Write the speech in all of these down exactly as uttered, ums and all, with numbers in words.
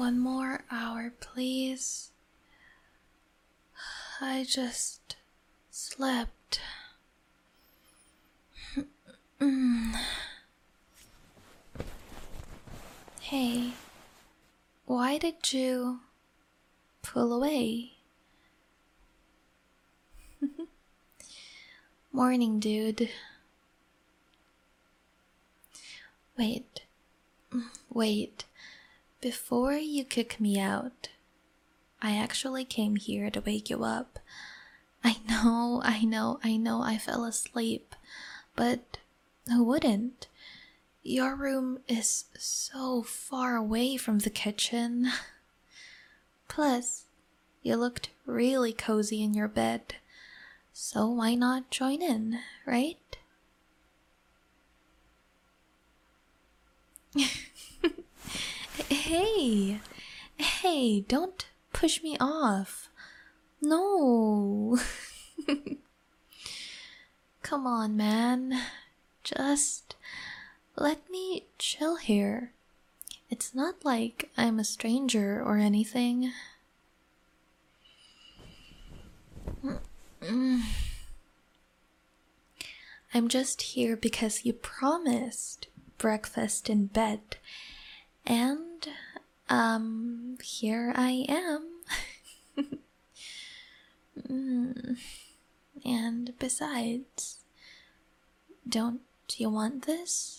one more hour, please. I just slept. Hey, why did you pull away? Morning, dude. Wait, wait. Before you kick me out, I actually came here to wake you up. I know, I know, I know I fell asleep, but who wouldn't? Your room is so far away from the kitchen. Plus, you looked really cozy in your bed, so why not join in, right? Hey, hey, don't push me off. No. Come on, man. Just let me chill here. It's not like I'm a stranger or anything. I'm just here because you promised breakfast in bed. And, um, here I am. mm. And besides, don't you want this?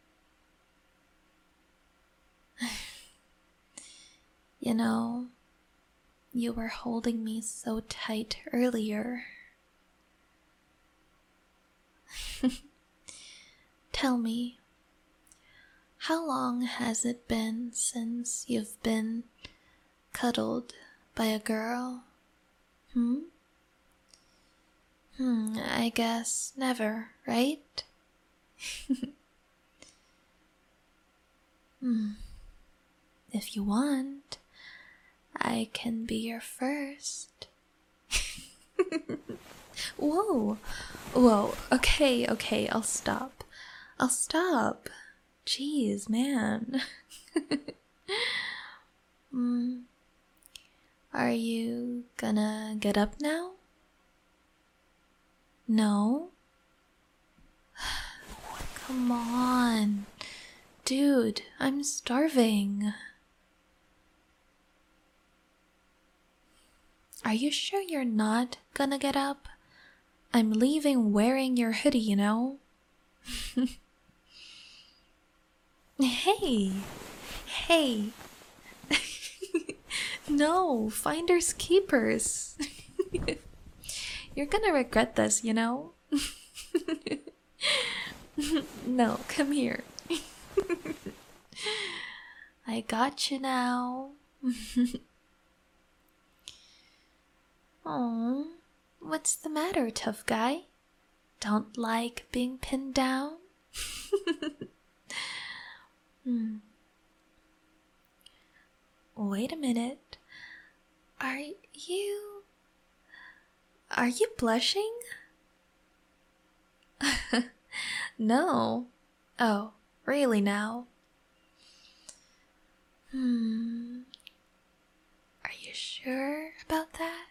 You know, you were holding me so tight earlier. Tell me, how long has it been since you've been cuddled by a girl? Hmm? Hmm, I guess never, right? Hmm. If you want, I can be your first. Whoa, whoa, okay, okay, I'll stop. I'll stop. Jeez, man. mm. Are you gonna get up now? No? Come on. Dude, I'm starving. Are you sure you're not gonna get up? I'm leaving wearing your hoodie, you know? Hey! Hey! No, finders keepers. You're gonna regret this, you know? No, come here. I got you now. Oh, what's the matter, tough guy? Don't like being pinned down? hmm. Wait a minute. Are you... Are you blushing? No. Oh, really now? Hmm. Are you sure about that?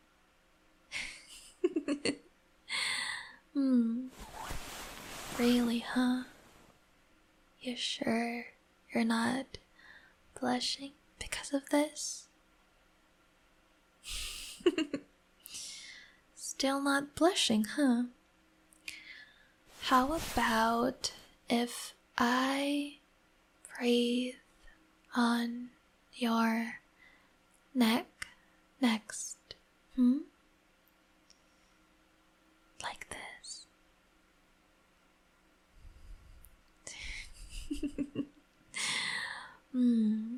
Hmm. Really, huh? You sure you're not blushing because of this? Still not blushing, huh? How about if I breathe on your neck next? Hmm? Like this. Hmm.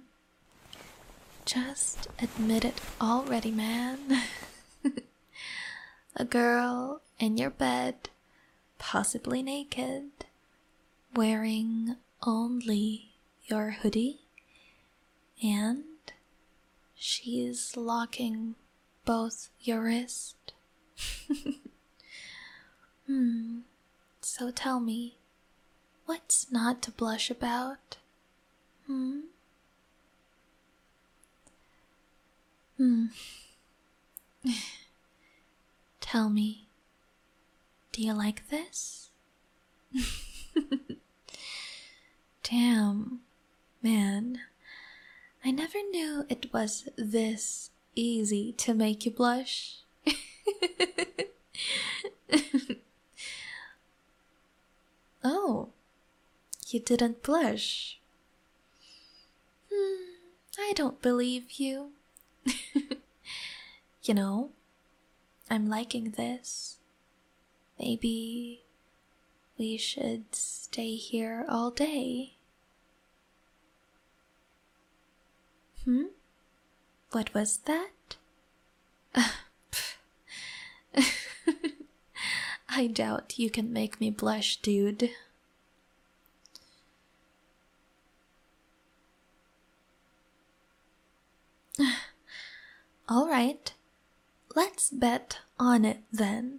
Just admit it already, man. A girl in your bed, possibly naked, wearing only your hoodie, and she's locking both your wrist. Hmm. So tell me, what's not to blush about? Hmm? Hmm. Tell me, do you like this? Damn, man. I never knew it was this easy to make you blush. Oh, you didn't blush. Hmm, I don't believe you. You know, I'm liking this. Maybe we should stay here all day. Hmm? What was that? I doubt you can make me blush, dude. Alright, let's bet on it then.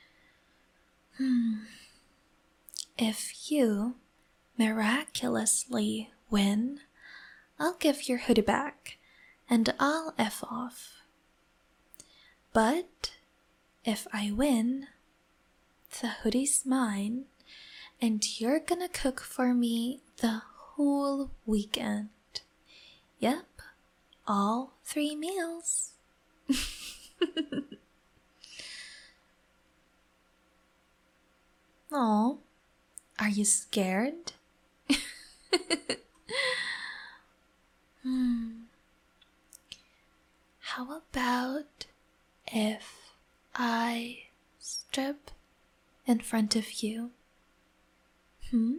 Hmm. If you miraculously win, I'll give your hoodie back and I'll F off. But if I win, the hoodie's mine and you're gonna cook for me the whole weekend. Yep, all three meals. Oh, are you scared? Hmm. How about if I strip in front of you? Hmm?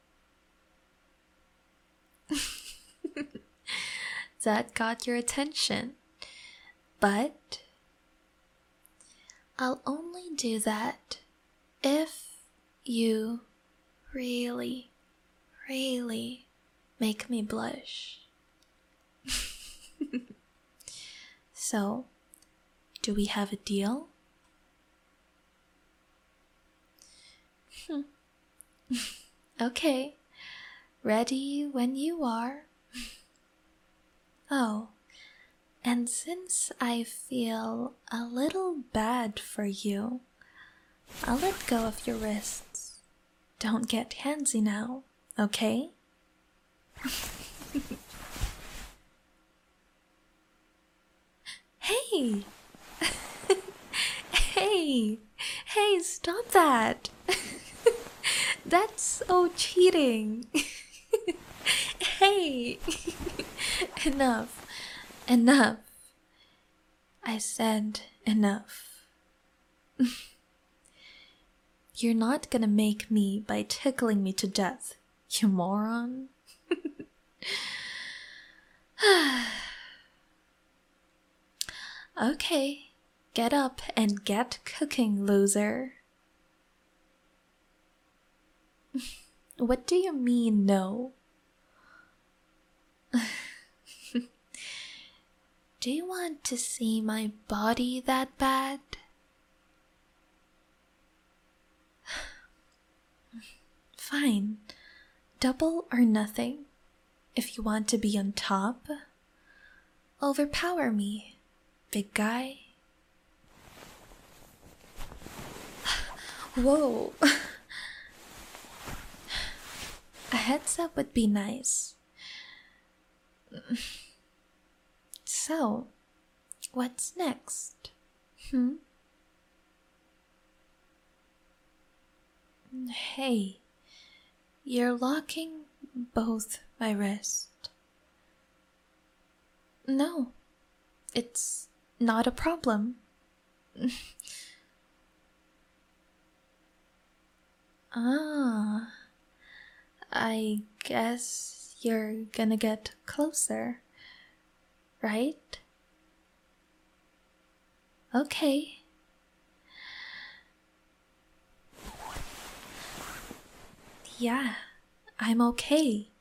That got your attention. But I'll only do that if you really, really make me blush. So, do we have a deal? Okay, ready when you are. Oh, and since I feel a little bad for you, I'll let go of your wrists. Don't get handsy now, okay? Hey! Hey! Hey, stop that! That's so cheating! Hey! Enough. Enough. I said enough. You're not gonna make me by tickling me to death, you moron. Okay, get up and get cooking, loser. What do you mean, no? Do you want to see my body that bad? Fine, double or nothing. If you want to be on top, overpower me, big guy. Whoa. A heads up would be nice. So, what's next? Hmm? Hey, you're locking both my wrists. No, it's not a problem. Ah, I guess you're gonna get closer, right? Okay. Yeah, I'm okay.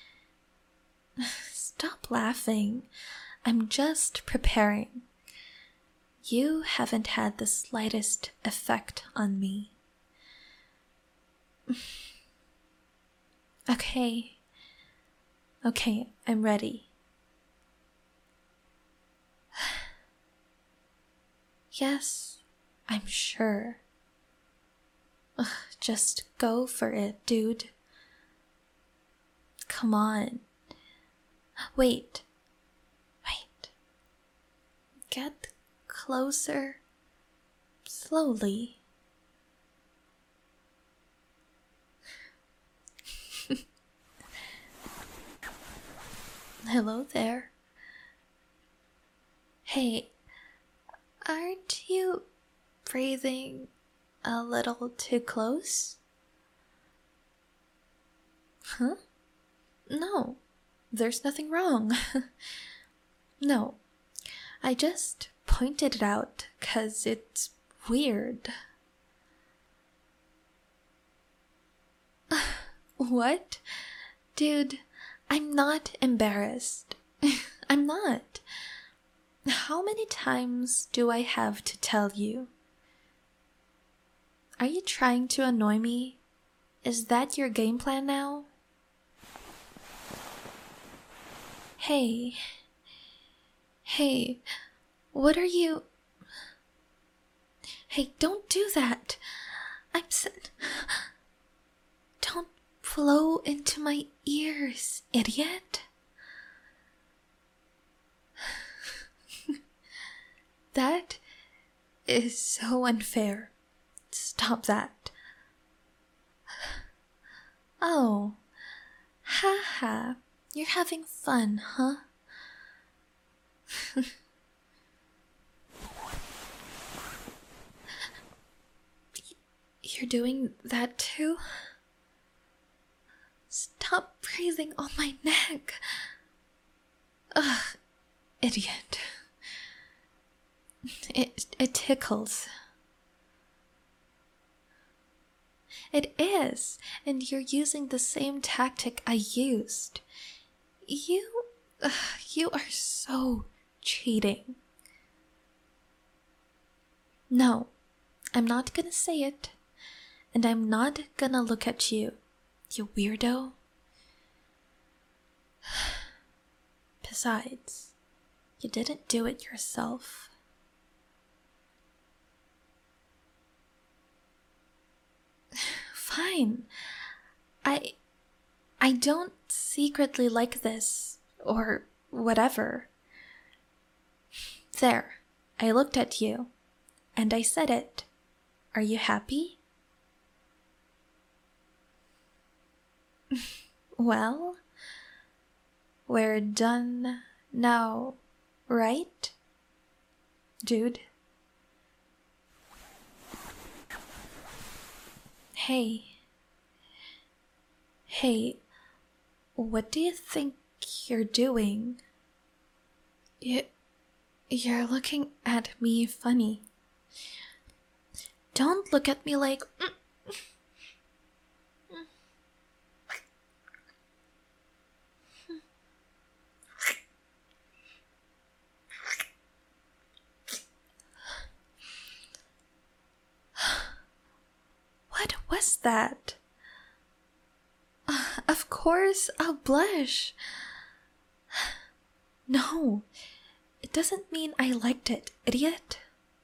Stop laughing. I'm just preparing. You haven't had the slightest effect on me. Okay. Okay, I'm ready. Yes, I'm sure. Ugh, just go for it, dude. Come on. Wait. Wait. Get closer. Slowly. Hello there. Hey, aren't you breathing a little too close? Huh? No, there's nothing wrong. No, I just pointed it out 'cause it's weird. What? Dude, I'm not embarrassed. I'm not. How many times do I have to tell you? Are you trying to annoy me? Is that your game plan now? Hey. Hey, what are you... Hey, don't do that. I'm s... Don't blow into my ears, idiot. That is so unfair. Stop that. Oh, haha, you're having fun, huh? You're doing that too? Stop breathing on my neck. Ugh, idiot. It, it tickles. It is, and you're using the same tactic I used. You, ugh, you are so cheating. No, I'm not gonna say it, and I'm not gonna look at you, you weirdo. Besides, you didn't do it yourself. Fine. I... I don't secretly like this, or whatever. There, I looked at you, and I said it. Are you happy? Well, we're done now, right, dude? Hey. Hey, what do you think you're doing? You, you're looking at me funny. Don't look at me like... What was that? Uh, of course, I'll blush. No, it doesn't mean I liked it, idiot.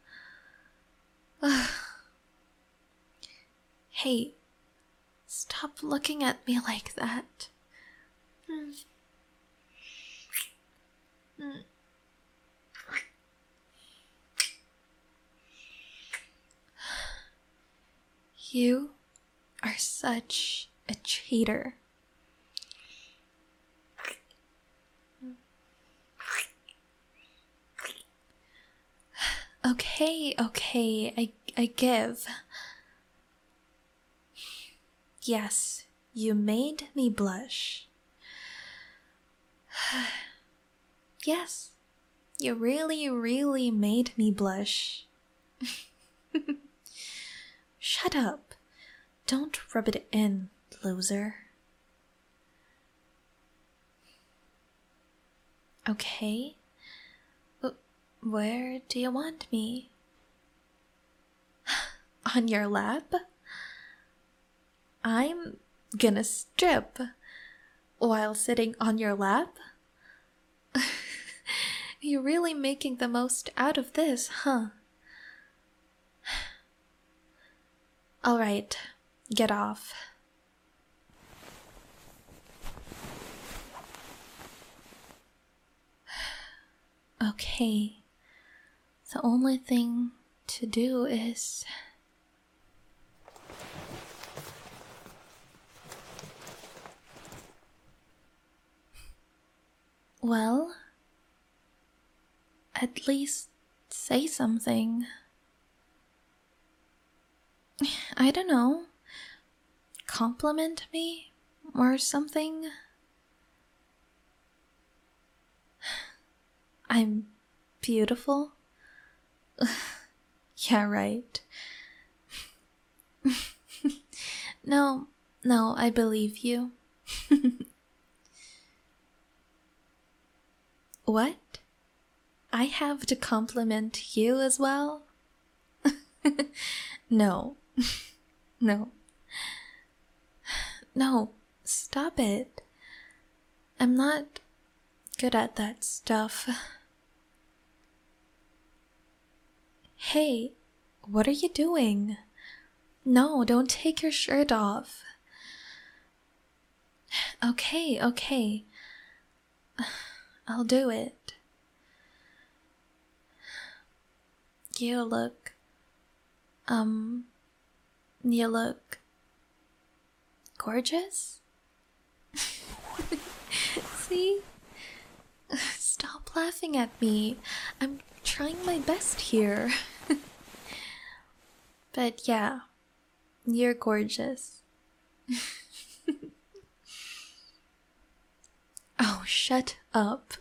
Uh, hey, stop looking at me like that. Mm. Mm. You are such a cheater. Okay, okay, I, I give. Yes, you made me blush. Yes, you really, really made me blush. Shut up. Don't rub it in, loser. Okay. Where do you want me? On your lap? I'm gonna strip while sitting on your lap? You're really making the most out of this, huh? Alright, get off. Okay, the only thing to do is. Well, at least say something. I don't know. Compliment me or something. I'm beautiful? Yeah, right. No, no, I believe you. What? I have to compliment you as well? No. No. No, stop it. I'm not good at that stuff. Hey, what are you doing? No, don't take your shirt off. Okay, okay. I'll do it. You look. Um. You look. Gorgeous? See? Stop laughing at me. I'm trying my best here. But yeah, you're gorgeous. Oh, shut up.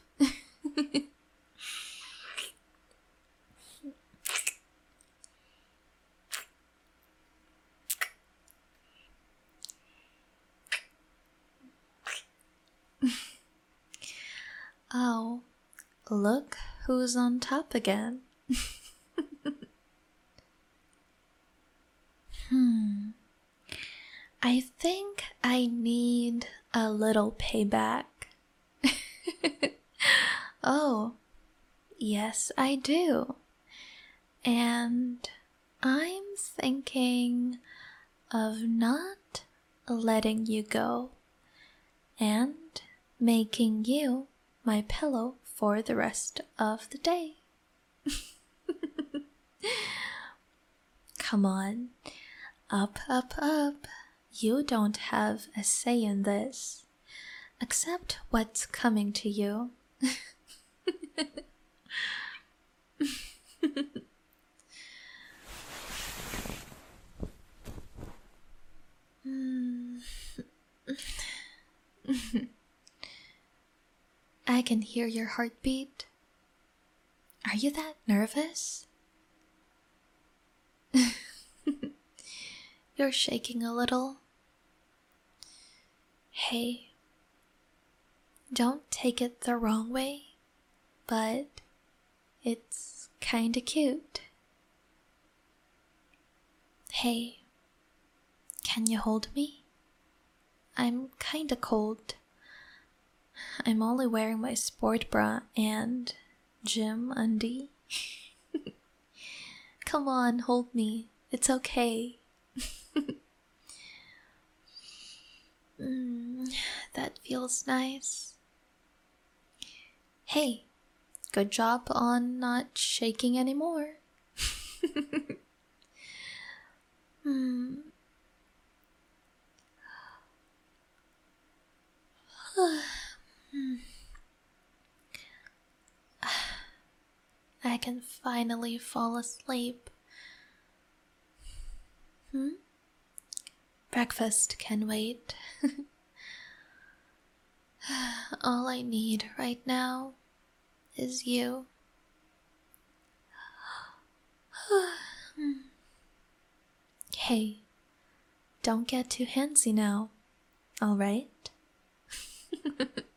Oh, look who's on top again. Hmm. I think I need a little payback. Oh, yes, I do. And I'm thinking of not letting you go and making you my pillow for the rest of the day. Come on, up, up, up. You don't have a say in this. Accept what's coming to you. I can hear your heartbeat. Are you that nervous? You're shaking a little. Hey, don't take it the wrong way, but it's kinda cute. Hey, can you hold me? I'm kinda cold. I'm only wearing my sport bra and gym undie. Come on, hold me. It's okay. mm, that feels nice. Hey, good job on not shaking anymore. hmm. I can finally fall asleep. Hmm? Breakfast can wait. All I need right now is you. Hey, don't get too handsy now, alright?